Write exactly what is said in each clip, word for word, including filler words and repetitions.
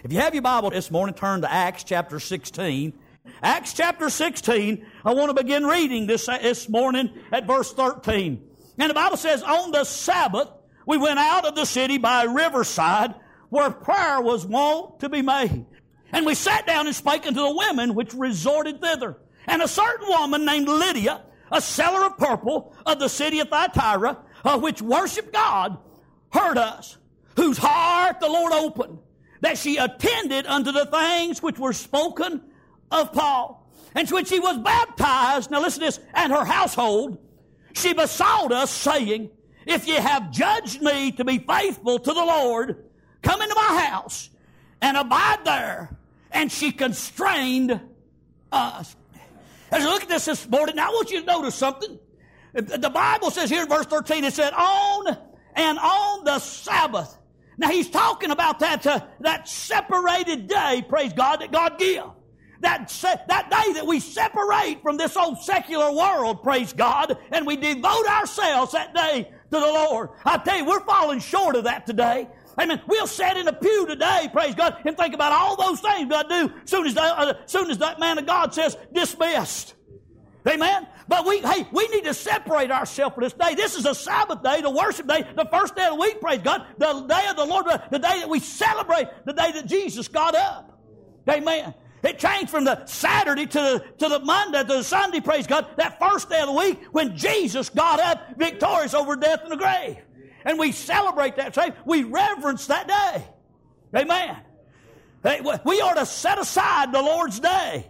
If you have your Bible this morning, turn to Acts chapter sixteen. Acts chapter sixteen, I want to begin reading this, this morning at verse thirteen. And the Bible says, on the Sabbath, we went out of the city by a riverside where prayer was wont to be made. And we sat down and spake unto the women which resorted thither. And a certain woman named Lydia, a seller of purple of the city of Thyatira, uh, which worshiped God, heard us, whose heart the Lord opened, that she attended unto the things which were spoken of Paul. And when she was baptized, now listen to this, and her household, she besought us, saying, if ye have judged me to be faithful to the Lord, come into my house and abide there. And she constrained us. As I look at this this morning, now I want you to notice something. The Bible says here in verse thirteen, it said, on and on the Sabbath. Now he's talking about that, uh, that separated day, praise God, that God gives. That, se- that day that we separate from this old secular world, praise God, and we devote ourselves that day to the Lord. I tell you, we're falling short of that today. Amen. We'll sit in a pew today, praise God, and think about all those things God do soon as, the, uh, soon as that man of God says, dismissed. Amen. But we, hey, we need to separate ourselves for this day. This is a Sabbath day, the worship day, the first day of the week, praise God, the day of the Lord, the day that we celebrate, the day that Jesus got up. Amen. It changed from the Saturday to the, to the Monday to the Sunday, praise God, that first day of the week when Jesus got up victorious over death and the grave. And we celebrate that day. We reverence that day. Amen. Hey, we ought to set aside the Lord's day.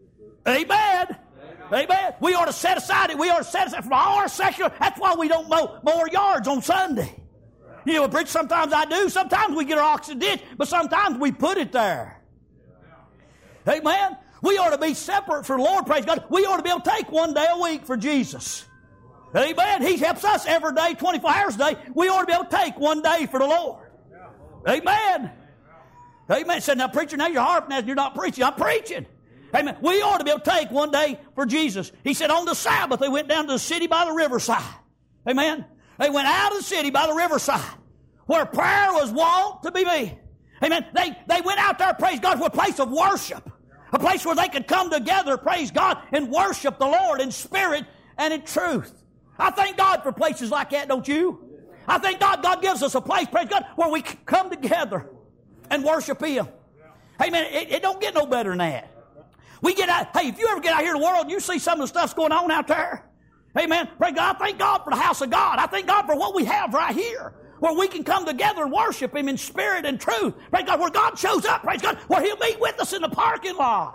Amen. Amen. We ought to set aside it. We ought to set aside from all our secular. That's why we don't mow, mow our yards on Sunday. You know, preach, sometimes I do. Sometimes we get our oxen ditched, but sometimes we put it there. Amen. We ought to be separate for the Lord, praise God. We ought to be able to take one day a week for Jesus. Amen. He helps us every day, twenty-four hours a day. We ought to be able to take one day for the Lord. Amen. Amen. Said, now preacher, now you're harping as you're not preaching. I'm preaching. Amen. We ought to be able to take one day for Jesus. He said on the Sabbath they went down to the city by the riverside. Amen. They went out of the city by the riverside where prayer was wont to be made. Amen. They, they went out there, praise God, to a place of worship. A place where they could come together, praise God, and worship the Lord in spirit and in truth. I thank God for places like that, don't you? I thank God God gives us a place, praise God, where we can come together and worship Him. Amen. It, it don't get no better than that. We get out, hey, if you ever get out here in the world and you see some of the stuff's going on out there, amen, praise God, I thank God for the house of God. I thank God for what we have right here, where we can come together and worship Him in spirit and truth. Praise God, where God shows up, praise God, where He'll meet with us in the parking lot.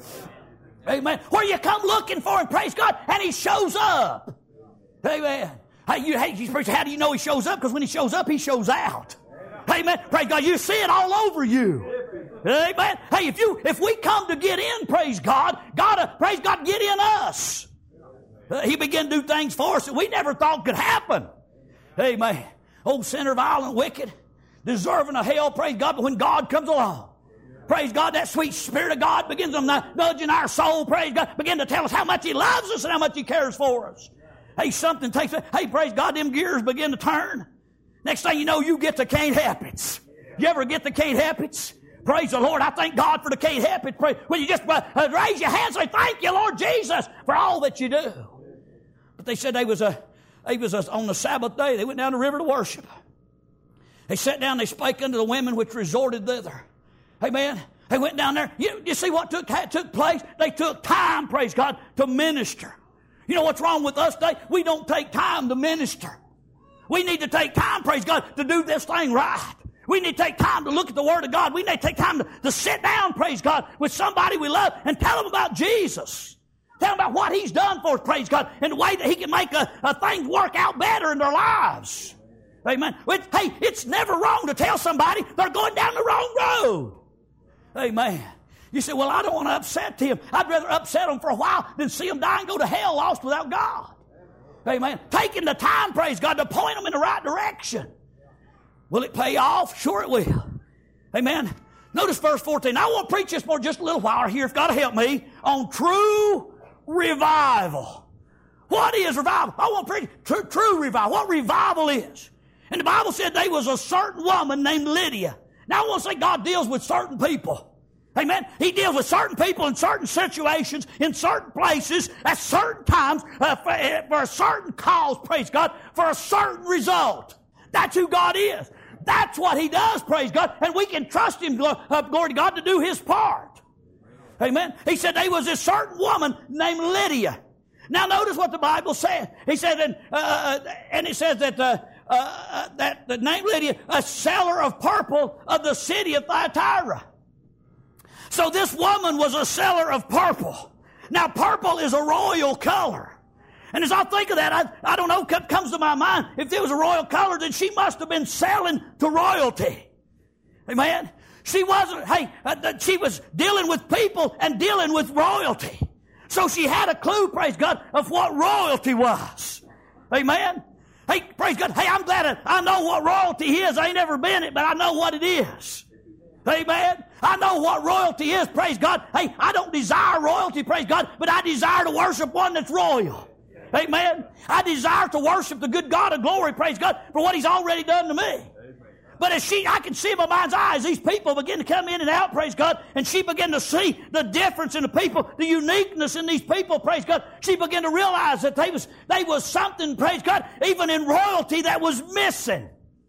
Amen. Where you come looking for Him, praise God, and He shows up. Amen. Hey, you, hey, you preacher, how do you know He shows up? Because when He shows up, He shows out. Amen. Praise God, you see it all over you. Amen. Hey, if you if we come to get in, praise God, God, uh, praise God, get in us. Uh, he began to do things for us that we never thought could happen. Amen. Old sinner, violent, wicked, deserving of hell, praise God, but when God comes along, praise God, that sweet Spirit of God begins to nudge in our soul, praise God, begin to tell us how much He loves us and how much He cares for us. Hey, something takes, hey, praise God, them gears begin to turn. Next thing you know, you get the can't happens. You ever get the can't happens? Praise the Lord. I thank God for the can't happens. When you just uh, raise your hands and say, thank you, Lord Jesus, for all that you do. But they said they was, a, they was a, on the Sabbath day, they went down the river to worship. They sat down, they spake unto the women which resorted thither. Amen. They went down there. You, you see what took, took place? They took time, praise God, to minister. You know what's wrong with us today? We don't take time to minister. We need to take time, praise God, to do this thing right. We need to take time to look at the Word of God. We need to take time to, to sit down, praise God, with somebody we love and tell them about Jesus. Tell them about what He's done for us, praise God, and the way that He can make a, a things work out better in their lives. Amen. It, hey, it's never wrong to tell somebody they're going down the wrong road. Amen. You say, well, I don't want to upset him. I'd rather upset them for a while than see them die and go to hell lost without God. Amen. Taking the time, praise God, to point them in the right direction. Will it pay off? Sure it will. Amen. Notice verse fourteen. I want to preach this more just a little while here, if God will help me, on true revival. What is revival? I want to preach true, true revival. What revival is. And the Bible said there was a certain woman named Lydia, Now I want to say God deals with certain people. Amen. He deals with certain people in certain situations, in certain places, at certain times, uh, for, uh, for a certain cause, praise God, for a certain result. That's who God is. That's what He does, praise God. And we can trust Him, uh, glory to God, to do His part. Amen. He said there was a certain woman named Lydia. Now notice what the Bible says. He said, and, uh, and it says that, uh, uh, that the name Lydia, a seller of purple of the city of Thyatira. So this woman was a seller of purple. Now purple is a royal color. And as I think of that, I, I don't know what comes to my mind. If there was a royal color, then she must have been selling to royalty. Amen? She wasn't, hey, uh, she was dealing with people and dealing with royalty. So she had a clue, praise God, of what royalty was. Amen? Hey, praise God. Hey, I'm glad I, I know what royalty is. I ain't never been it, but I know what it is. Amen. I know what royalty is, praise God. Hey, I don't desire royalty, praise God, but I desire to worship one that's royal. Amen. I desire to worship the good God of glory, praise God, for what He's already done to me. But as she, I can see in my mind's eyes, these people begin to come in and out, praise God, and she began to see the difference in the people, the uniqueness in these people, praise God. She began to realize that they was, they was something, praise God, even in royalty that was missing.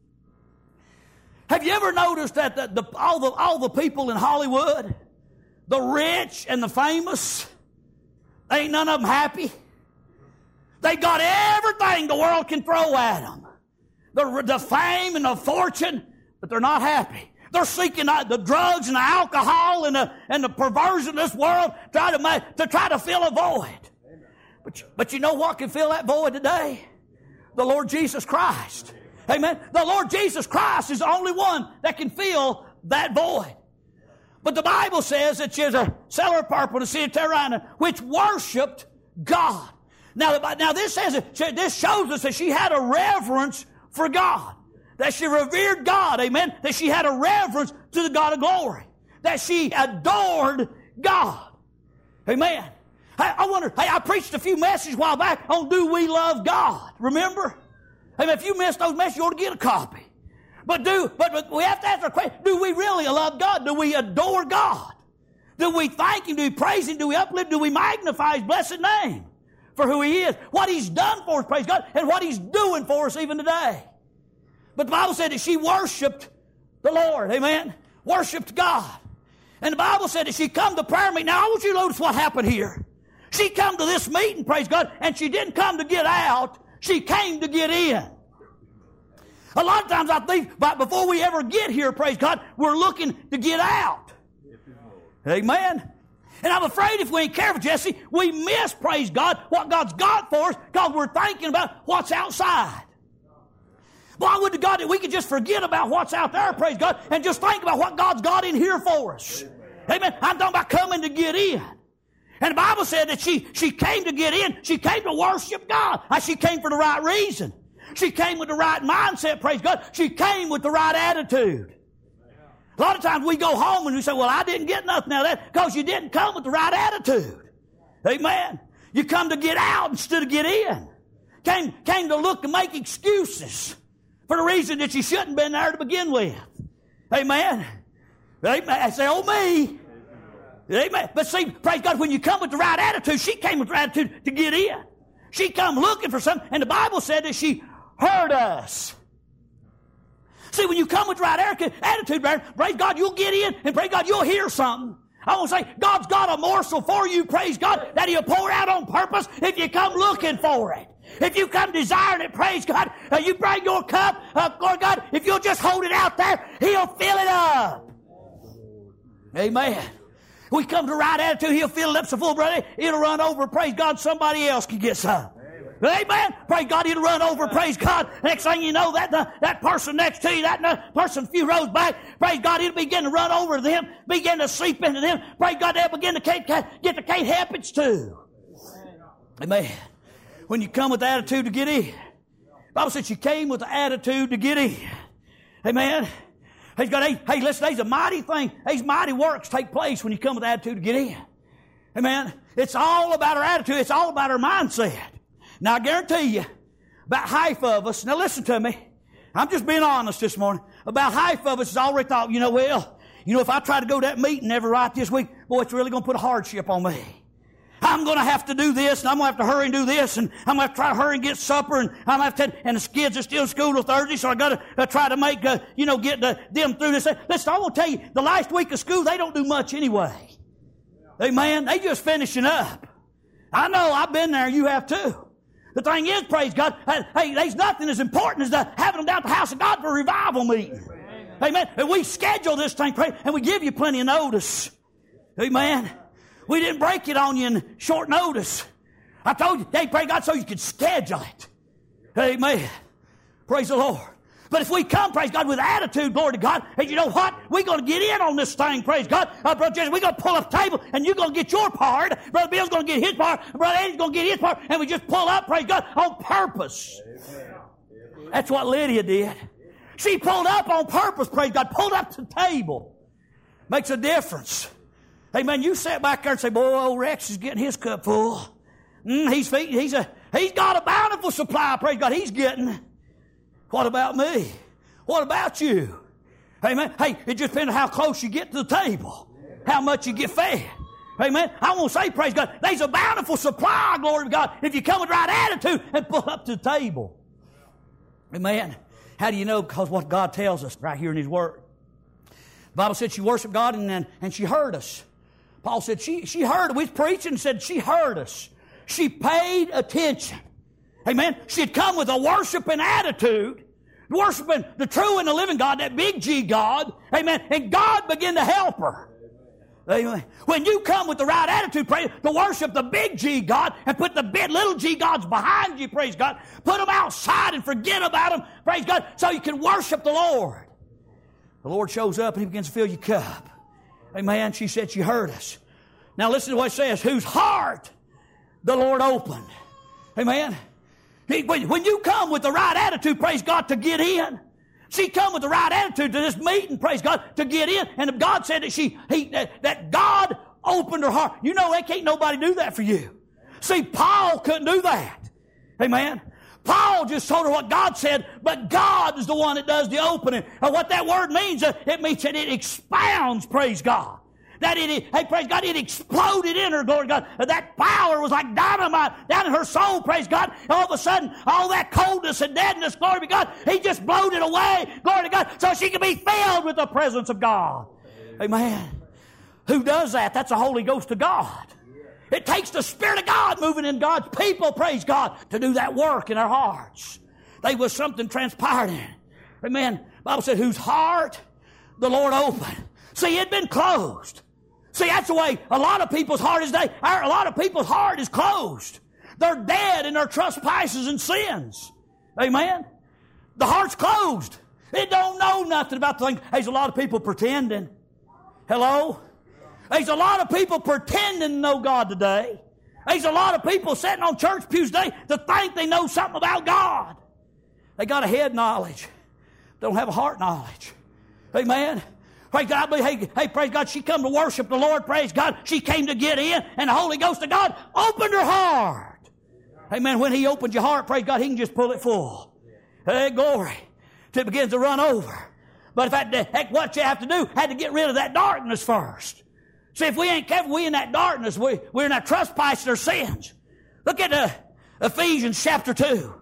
Have you ever noticed that the, the, all, the, all the people in Hollywood, the rich and the famous, ain't none of them happy? They got everything the world can throw at them. The, the fame and the fortune, but they're not happy. They're seeking the drugs and the alcohol and the, and the perversion of this world try to, make, to try to fill a void. But, but you know what can fill that void today? The Lord Jesus Christ. Amen. The Lord Jesus Christ is the only one that can fill that void. But the Bible says that she's a seller of purple in the city of Tyrannus, which worshipped God. Now, now this says that, this shows us that she had a reverence for God. That she revered God. Amen. That she had a reverence to the God of glory. That she adored God. Amen. I, I wonder, hey, I preached a few messages a while back on do we love God? Remember? I mean, if you missed those messages, you ought to get a copy. But do, but, but we have to ask our question, do we really love God? Do we adore God? Do we thank Him? Do we praise Him? Do we uplift? Do we magnify His blessed name for who He is? What He's done for us, praise God, and what He's doing for us even today. But the Bible said that she worshiped the Lord, amen? Worshiped God. And the Bible said that she come to prayer meeting. Now, I want you to notice what happened here. She come to this meeting, praise God, and she didn't come to get out. She came to get in. A lot of times I think, but before we ever get here, praise God, we're looking to get out. Amen. And I'm afraid if we ain't careful, Jesse, we miss, praise God, what God's got for us because we're thinking about what's outside. Why would God that we could just forget about what's out there, praise God, and just think about what God's got in here for us. Amen. I'm talking about coming to get in. And the Bible said that she, she came to get in. She came to worship God. She came for the right reason. She came with the right mindset, praise God. She came with the right attitude. A lot of times we go home and we say, well, I didn't get nothing out of that because you didn't come with the right attitude. Amen. You come to get out instead of get in. Came, came to look and make excuses for the reason that you shouldn't have been there to begin with. Amen. Amen. I say, oh me. Amen. But see, praise God, when you come with the right attitude, she came with the right attitude to get in. She come looking for something, and the Bible said that she heard us. See, when you come with the right attitude, praise God, you'll get in, and praise God, you'll hear something. I want to say, God's got a morsel for you, praise God, that He'll pour out on purpose if you come looking for it. If you come desiring it, praise God, uh, you bring your cup, uh, Lord God, if you'll just hold it out there, He'll fill it up. Amen. We come to the right attitude, He'll fill it up so full, brother, it'll run over, praise God, somebody else can get some. Amen. Amen. Praise God, it'll run over, praise God. Next thing you know, that uh, that person next to you, that uh, person a few rows back, praise God, it'll begin to run over them, begin to seep into them. Praise God, they'll begin to can't, get the can't help it too. Amen. When you come with the attitude to get in. The Bible said she came with the attitude to get in. Amen. He's got, hey, hey, listen, there's a mighty thing. These mighty works take place when you come with the attitude to get in. Amen. It's all about our attitude. It's all about our mindset. Now, I guarantee you, about half of us, now listen to me. I'm just being honest this morning. about half of us has already thought, you know, well, you know, if I try to go to that meeting every right this week, boy, it's really going to put a hardship on me. I'm going to have to do this, and I'm going to have to hurry and do this, and I'm going to have to try to hurry and get supper, and I'm going to have to, and the kids are still in school till Thursday, so I got to uh, try to make, uh, you know, get the, them through this. Listen, I want to tell you, the last week of school, they don't do much anyway. Amen. They just finishing up. I know, I've been there, you have too. The thing is, praise God, hey, there's nothing as important as the, having them down at the house of God for a revival meeting. Amen. Amen. And we schedule this thing, praise, and we give you plenty of notice. Amen. We didn't break it on you in short notice. I told you, hey, praise God, so you could schedule it. Amen. Praise the Lord. But if we come, praise God, with attitude, glory to God, and you know what? We're going to get in on this thing, praise God. Uh, Brother Jason, we're going to pull up a table, and you're going to get your part. Brother Bill's going to get his part. Brother Eddie's going to get his part. And we just pull up, praise God, on purpose. Amen. That's what Lydia did. She pulled up on purpose, praise God, pulled up to the table. Makes a difference. Amen. You sit back there and say, boy, old Rex is getting his cup full. Mm, he's feeding, he's a, he's got a bountiful supply, praise God, he's getting. What about me? What about you? Amen. Hey, it just depends on how close you get to the table, how much you get fed. Amen. I want to say, praise God, there's a bountiful supply, glory to God, if you come with the right attitude and pull up to the table. Amen. How do you know? Because what God tells us right here in His Word. The Bible said she worshiped God and, and she heard us. Paul said she, she heard, we was preaching and said she heard us. She paid attention. Amen. She had come with a worshiping attitude, worshiping the true and the living God, that big G God. Amen. And God began to help her. Amen. When you come with the right attitude, pray, to worship the big G God and put the big little G gods behind you, praise God. Put them outside and forget about them, praise God, so you can worship the Lord. The Lord shows up and He begins to fill your cup. Amen. She said she heard us. Now listen to what it says. Whose heart the Lord opened. Amen. When you come with the right attitude, praise God, to get in. She come with the right attitude to this meeting, praise God, to get in. And God said that she, he, that, that God opened her heart. You know, that can't nobody do that for you. See, Paul couldn't do that. Amen. Paul just told her what God said, but God is the one that does the opening. And what that word means, uh, it means that it expounds, praise God. That it, hey, praise God, it exploded in her, glory to God. That power was like dynamite down in her soul, praise God. All of a sudden, all that coldness and deadness, glory to God, He just blowed it away, glory to God, so she could be filled with the presence of God. Amen. Who does that? That's the Holy Ghost of God. It takes the Spirit of God moving in God's people, praise God, to do that work in our hearts. There was something transpired in it. Amen. The Bible said, whose heart the Lord opened. See, it had been closed. See, that's the way a lot of people's heart is today. A lot of people's heart is closed. They're dead in their trespasses and sins. Amen. The heart's closed. It don't know nothing about the thing. There's a lot of people pretending. Hello? There's a lot of people pretending to know God today. There's a lot of people sitting on church pews today to think they know something about God. They got a head knowledge. They don't have a heart knowledge. Amen. Praise God. Hey, hey, praise God. She come to worship the Lord. Praise God. She came to get in, and the Holy Ghost of God opened her heart. Amen. When He opens your heart, praise God, He can just pull it full. Hey, glory. Till it begins to run over. But if that, heck, what you have to do, had to get rid of that darkness first. See, if we ain't careful, we in that darkness. We, we're in that trespass or sins. Look at uh, Ephesians chapter two.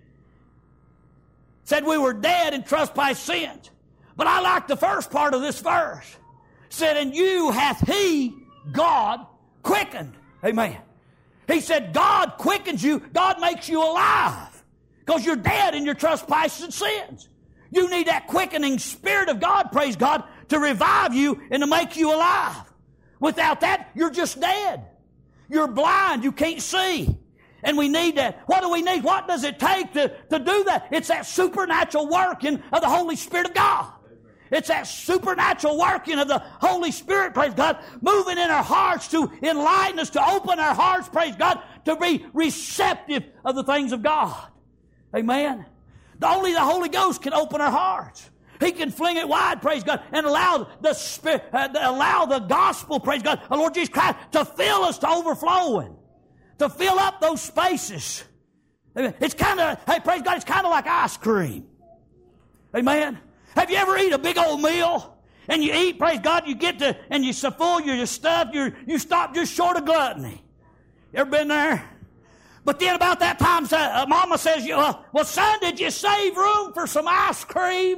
It said we were dead in trespass sins. But I like the first part of this verse. It said, and you hath He, God, quickened. Amen. He said, God quickens you. God makes you alive. Because you're dead in your trespasses and sins. You need that quickening Spirit of God, praise God, to revive you and to make you alive. Without that, you're just dead. You're blind. You can't see. And we need that. What do we need? What does it take to, to do that? It's that supernatural working of the Holy Spirit of God. It's that supernatural working of the Holy Spirit, praise God, moving in our hearts to enlighten us, to open our hearts, praise God, to be receptive of the things of God. Amen. Only the Holy Ghost can open our hearts. He can fling it wide, praise God, and allow the Spirit, uh, allow the gospel, praise God, the Lord Jesus Christ, to fill us to overflowing, to fill up those spaces. It's kind of, hey, praise God, it's kind of like ice cream. Amen. Have you ever eat a big old meal? And you eat, praise God, you get to, and you're so full, you're just stuffed, you're, you stop just short of gluttony. You ever been there? But then about that time, uh, Mama says, uh, well, son, did you save room for some ice cream?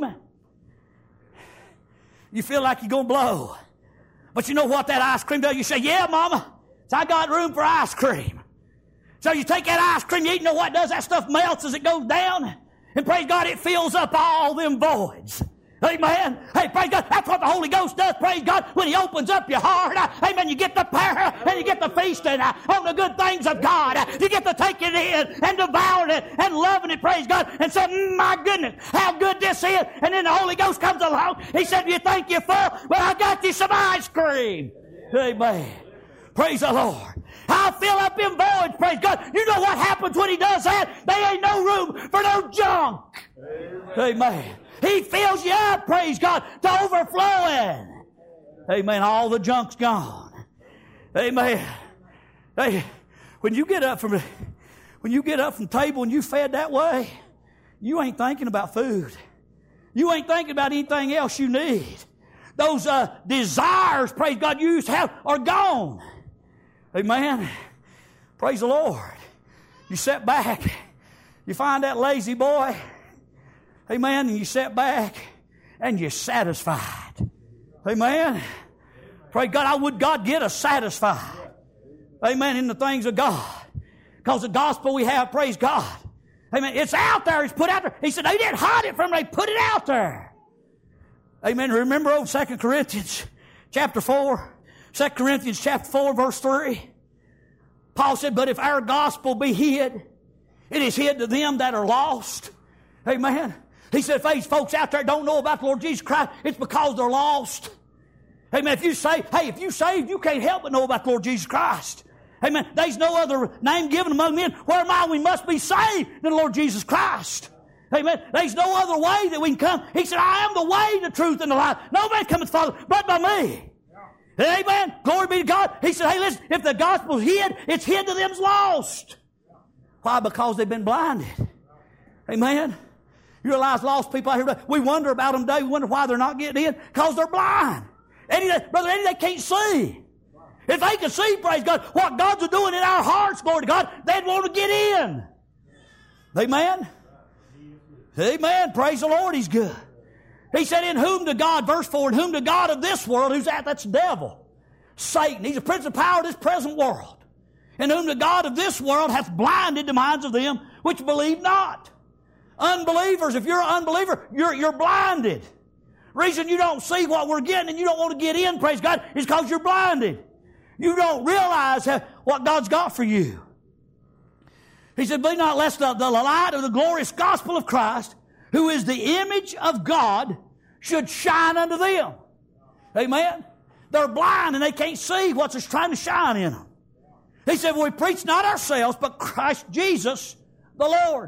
You feel like you're going to blow. But you know what that ice cream does? You say, yeah, Mama, so I got room for ice cream. So you take that ice cream, you eat, you know what it does? That stuff melts as it goes down. And praise God, it fills up all them voids. Amen. Hey, praise God. That's what the Holy Ghost does, praise God, when He opens up your heart. Uh, amen. You get the power and you get the feasting uh, on the good things of God. Uh, you get to take it in and devouring it and loving it, praise God, and say, mm, my goodness, how good this is. And then the Holy Ghost comes along. He said, you think you're full? Well, I got you some ice cream. Amen. Praise the Lord. I'll fill up them voids, praise God. You know what happens when He does that? There ain't no room for no junk. Amen. Amen. He fills you up, praise God, to overflowing. Amen. All the junk's gone. Amen. Hey, when you get up from the, when you get up from the table and you fed that way, you ain't thinking about food. You ain't thinking about anything else you need. Those uh, desires, praise God, you used to have are gone. Amen. Praise the Lord. You sit back, you find that lazy boy. Amen. And you sit back and you're satisfied. Amen. Pray God, I would God get us satisfied. Amen. In the things of God. Because the gospel we have, praise God. Amen. It's out there. It's put out there. He said they didn't hide it from them. They put it out there. Amen. Remember old Second Corinthians chapter four. Second Corinthians chapter four verse three. Paul said, but if our gospel be hid, it is hid to them that are lost. Amen. He said, if these folks out there don't know about the Lord Jesus Christ, it's because they're lost. Amen. If you say, hey, if you saved, you can't help but know about the Lord Jesus Christ. Amen. There's no other name given among men whereby we must be saved than the Lord Jesus Christ. Amen. There's no other way that we can come. He said, I am the way, the truth, and the life. No man cometh to the Father but by me. Yeah. Amen. Glory be to God. He said, hey, listen, if the gospel's hid, it's hid to them's lost. Why? Because they've been blinded. Amen. You realize lost people out here, we wonder about them today. We wonder why they're not getting in. Because they're blind. Eddie, Brother Eddie, they can't see. If they could see, praise God, what God's doing in our hearts, glory to God, they'd want to get in. Amen? Amen. Praise the Lord, He's good. He said, in whom the God, verse four, in whom the God of this world, who's that? That's the devil. Satan. He's a prince of power of this present world. In whom the God of this world hath blinded the minds of them which believe not. Unbelievers, if you're an unbeliever, you're, you're blinded. Reason you don't see what we're getting and you don't want to get in, praise God, is because you're blinded. You don't realize how, what God's got for you. He said, be not less the, the light of the glorious gospel of Christ, who is the image of God, should shine unto them. Amen? They're blind and they can't see what's trying to shine in them. He said, well, we preach not ourselves, but Christ Jesus the Lord.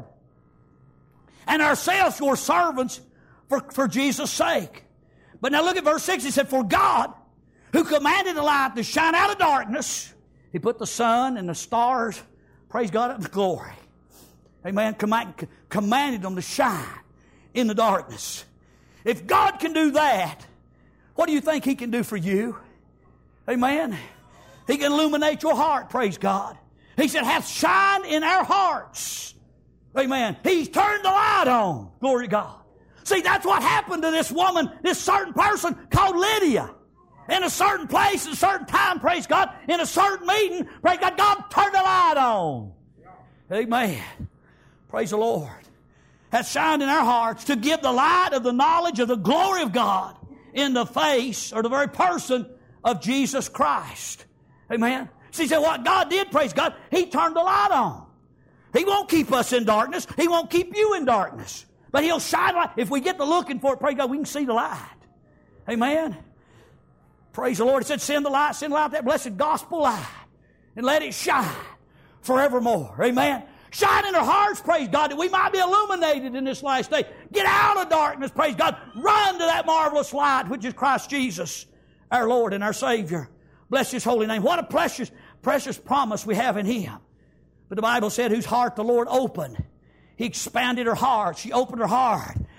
And ourselves your servants for, for Jesus' sake. But now look at verse six. He said, for God, who commanded the light to shine out of darkness, He put the sun and the stars, praise God, up to glory. Amen. Command, commanded them to shine in the darkness. If God can do that, what do you think He can do for you? Amen. He can illuminate your heart, praise God. He said, hath shine in our hearts. Amen. He's turned the light on. Glory to God. See, that's what happened to this woman, this certain person called Lydia. In a certain place, at a certain time, praise God, in a certain meeting, praise God, God turned the light on. Amen. Praise the Lord. Hath shined in our hearts to give the light of the knowledge of the glory of God in the face or the very person of Jesus Christ. Amen. See, so what God did, praise God, He turned the light on. He won't keep us in darkness. He won't keep you in darkness. But He'll shine light. If we get to looking for it, praise God, we can see the light. Amen. Praise the Lord. It said, send the light, send the light, that blessed gospel light, and let it shine forevermore. Amen. Shine in our hearts, praise God, that we might be illuminated in this last day. Get out of darkness, praise God. Run to that marvelous light, which is Christ Jesus, our Lord and our Savior. Bless His holy name. What a precious, precious promise we have in Him. But the Bible said, whose heart the Lord opened. He expanded her heart. She opened her heart.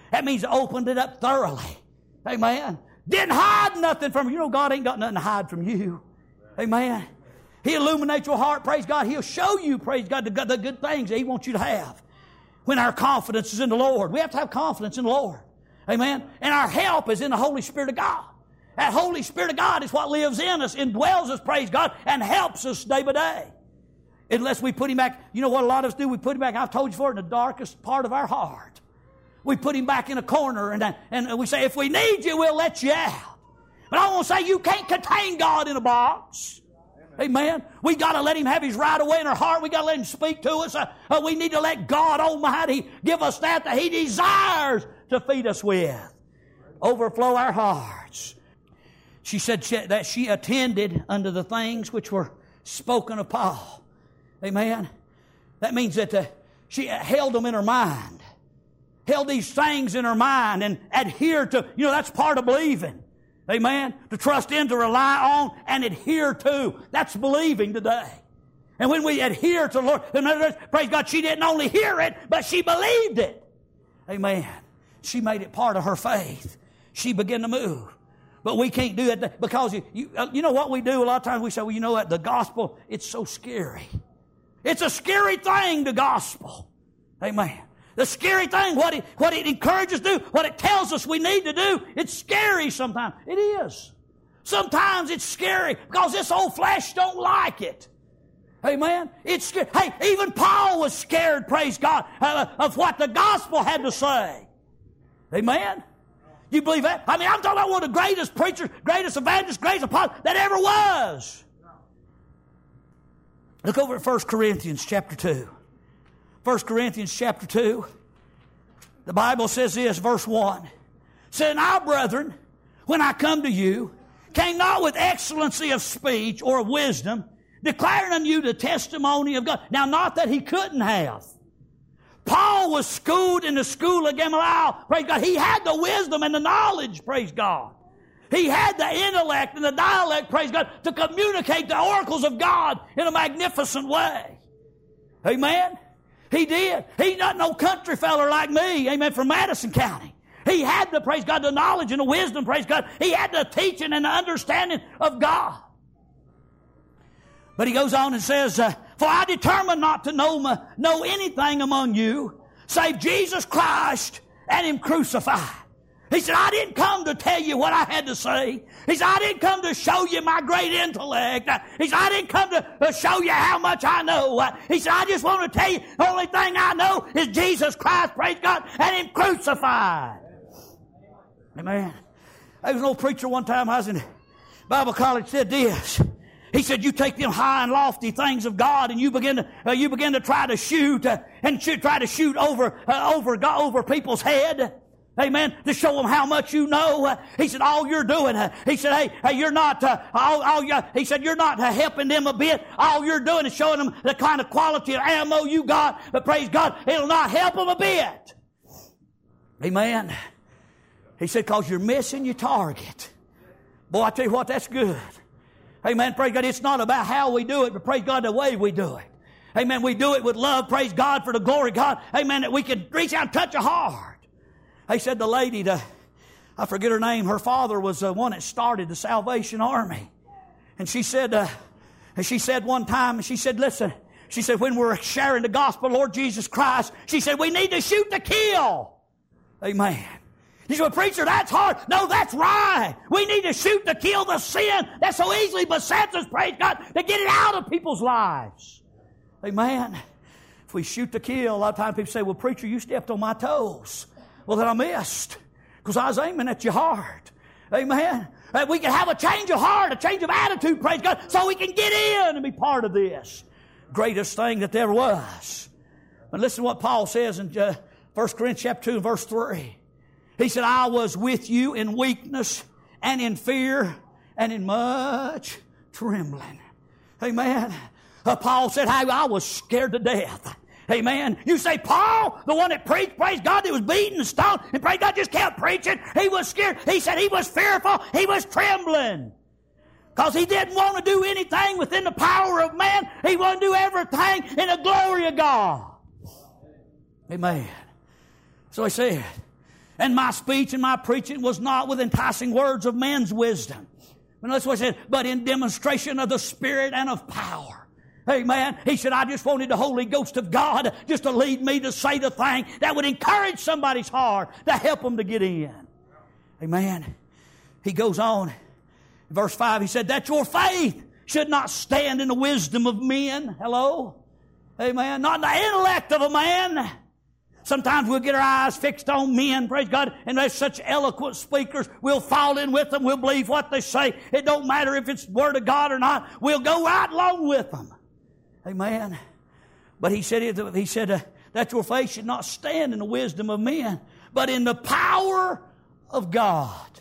That means opened it up thoroughly. Amen. Didn't hide nothing from you. You know God ain't got nothing to hide from you. Amen. He illuminates your heart. Praise God. He'll show you, praise God, the, the good things that He wants you to have. When our confidence is in the Lord. We have to have confidence in the Lord. Amen. And our help is in the Holy Spirit of God. That Holy Spirit of God is what lives in us, indwells us, praise God, and helps us day by day. Unless we put Him back, you know what a lot of us do? We put Him back, I've told you before, in the darkest part of our heart. We put Him back in a corner and, and we say, if we need you, we'll let you out. But I want to say, you can't contain God in a box. Amen. We got to let Him have His right away in our heart. We got to let Him speak to us. Uh, uh, we need to let God Almighty give us that that He desires to feed us with. Overflow our hearts. She said she, that she attended unto the things which were spoken of Paul. Amen. That means that uh, she held them in her mind. Held these things in her mind and adhered to, you know, that's part of believing. Amen. To trust in, to rely on, and adhere to. That's believing today. And when we adhere to the Lord, in other words, praise God, she didn't only hear it, but she believed it. Amen. She made it part of her faith. She began to move. But we can't do that because you, you, you know what we do? A lot of times we say, well, you know what? The gospel, it's so scary. It's a scary thing, the gospel. Amen. The scary thing, what it, what it encourages to do, what it tells us we need to do, it's scary sometimes. It is. Sometimes it's scary because this old flesh don't like it. Amen. It's scary. Hey, even Paul was scared, praise God, uh, of what the gospel had to say. Amen. You believe that? I mean, I'm talking about one of the greatest preachers, greatest evangelists, greatest apostles that ever was. Look over at First Corinthians chapter two. First Corinthians chapter two. The Bible says this, verse one. Said, now, brethren, when I come to you, came not with excellency of speech or of wisdom, declaring unto you the testimony of God. Now, not that he couldn't have. Paul was schooled in the school of Gamaliel. Praise God. He had the wisdom and the knowledge, praise God. He had the intellect and the dialect, praise God, to communicate the oracles of God in a magnificent way. Amen. He did. He's not no country feller like me, amen, from Madison County. He had the, praise God, the knowledge and the wisdom, praise God. He had the teaching and the understanding of God. But he goes on and says, uh, for I determined not to know, my, know anything among you, save Jesus Christ and Him crucified. He said, I didn't come to tell you what I had to say. He said, I didn't come to show you my great intellect. He said, I didn't come to show you how much I know. He said, I just want to tell you the only thing I know is Jesus Christ, praise God, and Him crucified. Amen. There was an old preacher one time, I was in Bible college, said this. He said, you take them high and lofty things of God and you begin to, uh, you begin to try to shoot uh, and shoot, try to shoot over, uh, over, God, over people's head. Amen. To show them how much you know. Uh, he said, all you're doing, uh, he said, hey, hey you're not, uh, all, all you, he said, you're not uh, helping them a bit. All you're doing is showing them the kind of quality of ammo you got. But praise God, it'll not help them a bit. Amen. He said, because you're missing your target. Boy, I tell you what, that's good. Amen. Praise God. It's not about how we do it, but praise God, the way we do it. Amen. We do it with love. Praise God for the glory of God. Amen. That we can reach out and touch a heart. He said the lady, the, I forget her name, her father was the one that started the Salvation Army. And she said, uh, and she said one time, and she said, listen, she said, when we're sharing the gospel of Lord Jesus Christ, she said, we need to shoot to kill. Amen. You say, well, preacher, that's hard. No, that's right. We need to shoot to kill the sin that so easily besets us, praise God, to get it out of people's lives. Amen. If we shoot to kill, a lot of times people say, well, preacher, you stepped on my toes. Well, then I missed because I was aiming at your heart. Amen. That we can have a change of heart, a change of attitude, praise God, so we can get in and be part of this greatest thing that there was. But listen to what Paul says in uh, First Corinthians chapter two, verse three. He said, I was with you in weakness and in fear and in much trembling. Amen. Uh, Paul said, hey, I was scared to death. Amen. You say, Paul, the one that preached, praise God, that was beaten and stoned, and praise God just kept preaching. He was scared. He said he was fearful. He was trembling. Because he didn't want to do anything within the power of man. He wanted to do everything in the glory of God. Amen. So he said, And my speech and my preaching was not with enticing words of men's wisdom. And that's what he said, but in demonstration of the Spirit and of power. Amen. He said, I just wanted the Holy Ghost of God just to lead me to say the thing that would encourage somebody's heart to help them to get in. Amen. He goes on. Verse five, he said, that your faith should not stand in the wisdom of men. Hello? Amen. Not in the intellect of a man. Sometimes we'll get our eyes fixed on men, praise God, and they're such eloquent speakers. We'll fall in with them. We'll believe what they say. It don't matter if it's the Word of God or not. We'll go right along with them. Amen. But he said, he said uh, that your faith should not stand in the wisdom of men, but in the power of God.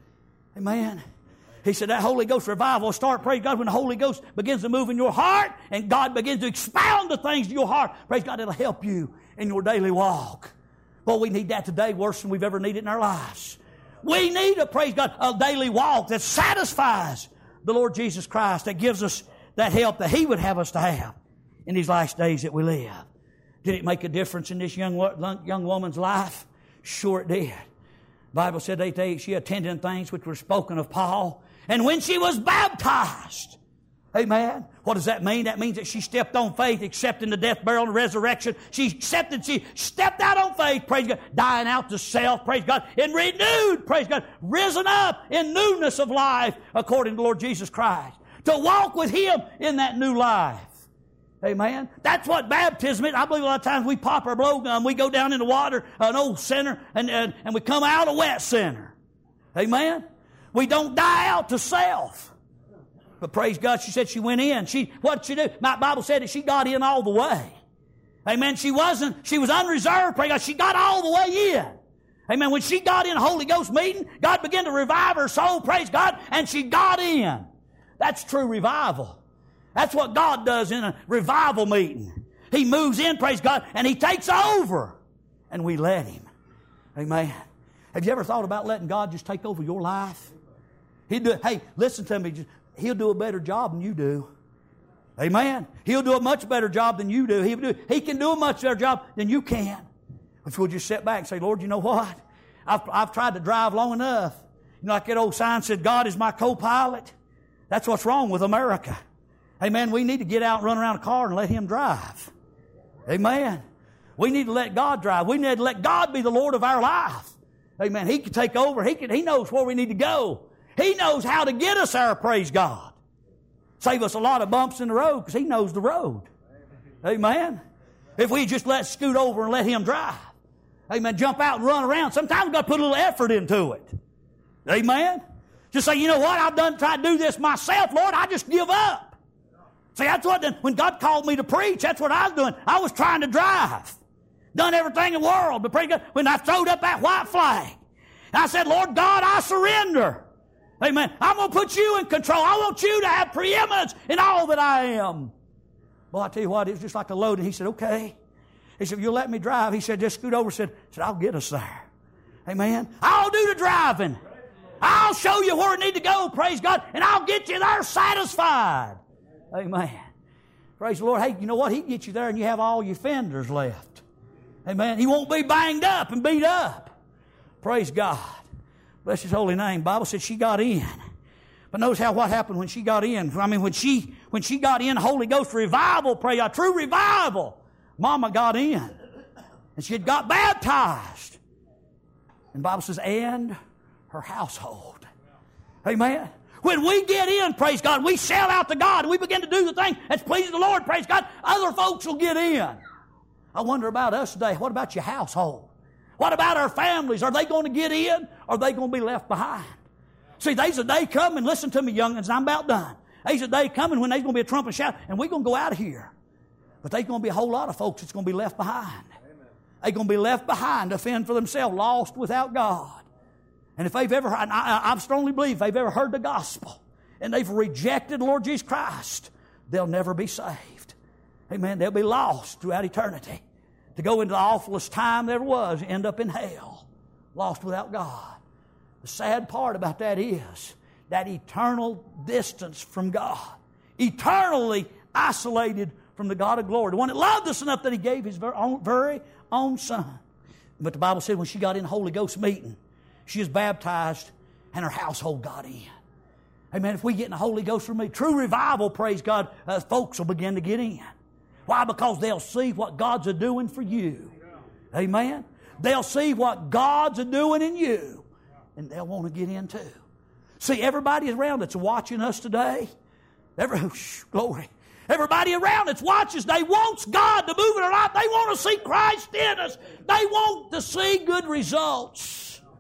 Amen. He said that Holy Ghost revival will start, praise God, when the Holy Ghost begins to move in your heart and God begins to expound the things in your heart. Praise God, it'll help you in your daily walk. Well, we need that today worse than we've ever needed in our lives. We need, a, praise God, a daily walk that satisfies the Lord Jesus Christ, that gives us that help that He would have us to have in these last days that we live. Did it make a difference in this young, young woman's life? Sure it did. The Bible said they, they, she attended things which were spoken of Paul. And when she was baptized, amen, what does that mean? That means that she stepped on faith, accepting the death, burial, and resurrection. She accepted, she stepped out on faith, praise God, dying out to self, praise God, and renewed, praise God, risen up in newness of life according to the Lord Jesus Christ. To walk with Him in that new life. Amen. That's what baptism is. I believe a lot of times we pop our blowgun, we go down in the water, an old sinner, and, and, and we come out a wet sinner. Amen. We don't die out to self. But praise God, she said she went in. She, what did she do? My Bible said that she got in all the way. Amen. She wasn't, she was unreserved. Praise God. She got all the way in. Amen. When she got in a Holy Ghost meeting, God began to revive her soul. Praise God. And she got in. That's true revival. That's what God does in a revival meeting. He moves in, praise God, and He takes over. And we let Him. Amen. Have you ever thought about letting God just take over your life? He'd do, hey, listen to me. He'll do a better job than you do. Amen. He'll do a much better job than you do. He'll do. He can do a much better job than you can. If you'll just sit back and say, Lord, you know what? I've, I've tried to drive long enough. You know, like that old sign said, God is my co-pilot. That's what's wrong with America. Amen. We need to get out and run around a car and let Him drive. Amen. We need to let God drive. We need to let God be the Lord of our life. Amen. He can take over. He can, He knows where we need to go. He knows how to get us there, praise God. Save us a lot of bumps in the road because He knows the road. Amen. If we just let scoot over and let Him drive. Amen. Jump out and run around. Sometimes we've got to put a little effort into it. Amen. Just say, you know what, I've done tried to do this myself, Lord, I just give up. See, that's what, when God called me to preach, that's what I was doing. I was trying to drive. Done everything in the world, but pretty good. When I throwed up that white flag, I said, Lord God, I surrender. Amen. I'm going to put You in control. I want You to have preeminence in all that I am. Well, I tell you what, it was just like a load. And He said, okay. He said, if you'll let me drive, He said, just scoot over. He said, said, I'll get us there. Amen. I'll do the driving. I'll show you where we need to go, praise God, and I'll get you there satisfied. Amen. Praise the Lord. Hey, you know what? He can get you there and you have all your fenders left. Amen. You won't be banged up and beat up. Praise God. Bless His holy name. The Bible said she got in. But notice how what happened when she got in. I mean, when she when she got in, Holy Ghost revival, praise God, true revival. Mama got in. And she had got baptized. And the Bible says, and her household. Amen. When we get in, praise God, we sell out to God and we begin to do the thing that's pleasing the Lord, praise God, other folks will get in. I wonder about us today. What about your household? What about our families? Are they going to get in or are they going to be left behind? See, there's a day coming, listen to me, young'uns, I'm about done. There's a day coming when there's going to be a trumpet shout and we're going to go out of here. But there's going to be a whole lot of folks that's going to be left behind. They're going to be left behind to fend for themselves, lost without God. And if they've ever, and I, I strongly believe, if they've ever heard the gospel and they've rejected the Lord Jesus Christ, they'll never be saved. Amen. They'll be lost throughout eternity. To go into the awfulest time there was, end up in hell, lost without God. The sad part about that is that eternal distance from God, eternally isolated from the God of glory, the one that loved us enough that He gave His very own, very own Son. But the Bible said when she got in the Holy Ghost meeting, she was baptized and her household got in. Amen. If we get in the Holy Ghost for me, true revival, praise God, uh, folks will begin to get in. Why? Because they'll see what God's a doing for you. Amen. They'll see what God's a doing in you, and they'll want to get in too. See, everybody around that's watching us today, every, glory, everybody around that's watching us, they want God to move in their life. They want to see Christ in us. They want to see good results.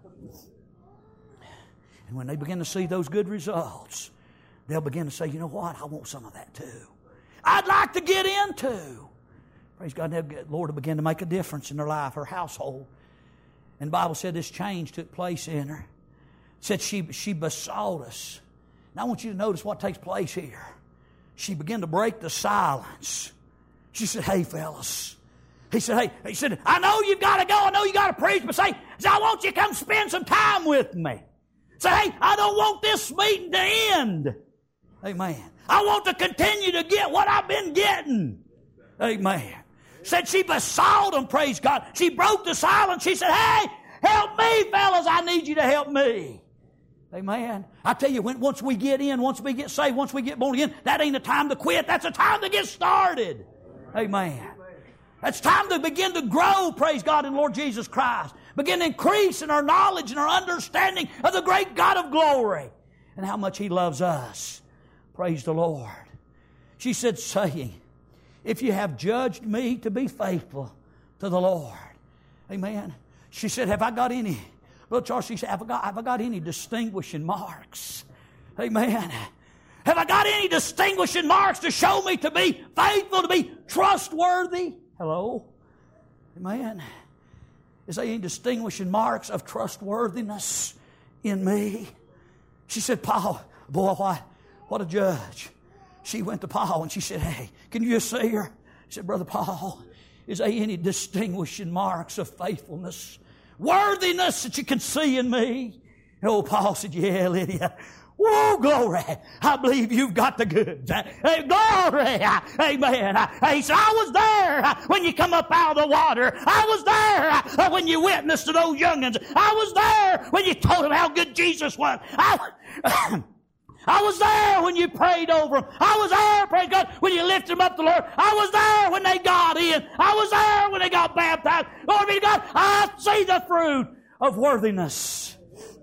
And when they begin to see those good results, they'll begin to say, you know what, I want some of that too. I'd like to get in too. Praise God, the Lord will begin to make a difference in their life, her household. And the Bible said this change took place in her. It said she, she besought us. Now I want you to notice what takes place here. She began to break the silence. She said, hey, fellas. He said, hey, he said, I know you've got to go. I know you got to preach, but say, I want you to come spend some time with me. Say, hey, I don't want this meeting to end. Amen. I want to continue to get what I've been getting. Amen. Said she besought them, praise God. She broke the silence. She said, hey, help me, fellas. I need you to help me. Amen. I tell you, when, once we get in, once we get saved, once we get born again, that ain't a time to quit. That's a time to get started. Amen. That's time to begin to grow, praise God, in Lord Jesus Christ. Begin to increase in our knowledge and our understanding of the great God of glory and how much He loves us. Praise the Lord. She said, saying, if you have judged me to be faithful to the Lord. Amen. She said, have I got any, Brother Charles, she said, have I got, have I got any distinguishing marks? Amen. Have I got any distinguishing marks to show me to be faithful, to be trustworthy? Hello? Amen. Is there any distinguishing marks of trustworthiness in me? She said, Paul, boy, what, what a judge. She went to Paul and she said, hey, can you just see her? She said, Brother Paul, is there any distinguishing marks of faithfulness, worthiness that you can see in me? And old Paul said, yeah, Lydia. Whoa, glory. I believe you've got the goods. Hey, glory. Amen. He said, I was there when you come up out of the water. I was there when you witnessed to those young'uns. I was there when you told them how good Jesus was. I, I was there when you prayed over them. I was there, praise God, when you lifted them up to the Lord. I was there when they got in. I was there when they got baptized. Glory be to God. I see the fruit of worthiness.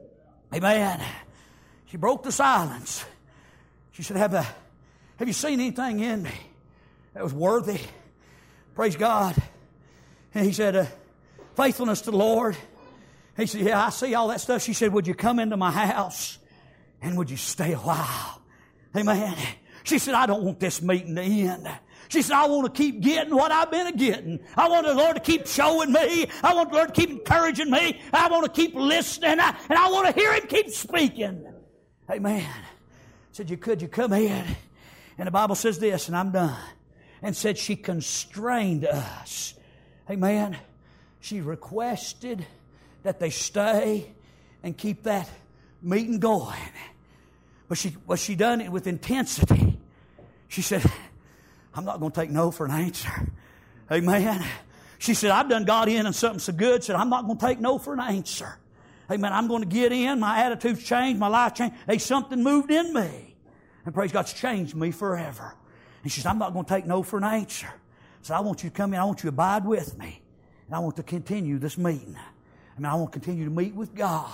Amen. She broke the silence. She said, have, a, have you seen anything in me that was worthy? Praise God. And he said, uh, faithfulness to the Lord. He said, yeah, I see all that stuff. She said, would you come into my house and would you stay a while? Amen. She said, I don't want this meeting to end. She said, I want to keep getting what I've been getting. I want the Lord to keep showing me. I want the Lord to keep encouraging me. I want to keep listening. And I want to hear Him keep speaking. Amen. Said, you could, you come in. And the Bible says this, and I'm done. And said she constrained us. Amen. She requested that they stay and keep that meeting going. But she, but she done it with intensity. She said, I'm not going to take no for an answer. Amen. She said, I've done got in on something so good. Said, I'm not going to take no for an answer. Amen. I'm going to get in. My attitude's changed. My life changed. Hey, something moved in me. And praise God's changed me forever. And she said, I'm not going to take no for an answer. So I want you to come in. I want you to abide with me. And I want to continue this meeting. I mean, I want to continue to meet with God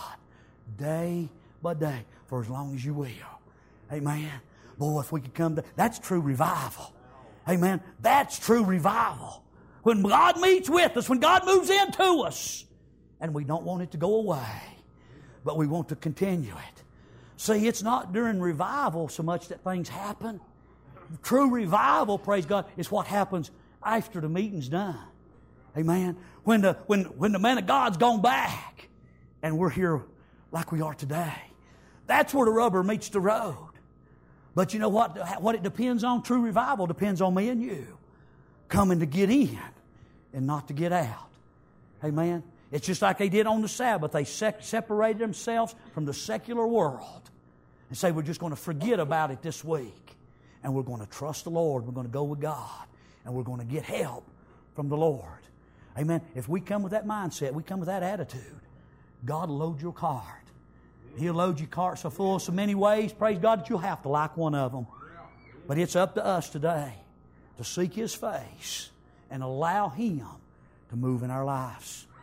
day by day for as long as you will. Amen. Boy, if we could come to, that's true revival. Amen. That's true revival. When God meets with us, when God moves into us, and we don't want it to go away, but we want to continue it. See, it's not during revival so much that things happen. True revival, praise God, is what happens after the meeting's done. Amen. When the, when, when the man of God's gone back and we're here like we are today, that's where the rubber meets the road. But you know what? What it depends on, true revival depends on me and you coming to get in and not to get out. Amen. It's just like they did on the Sabbath. They sec- separated themselves from the secular world and say, we're just going to forget about it this week. And we're going to trust the Lord. We're going to go with God. And we're going to get help from the Lord. Amen. If we come with that mindset, we come with that attitude, God will load your cart. He'll load your cart so full so many ways, praise God, that you'll have to like one of them. But it's up to us today to seek His face and allow Him to move in our lives.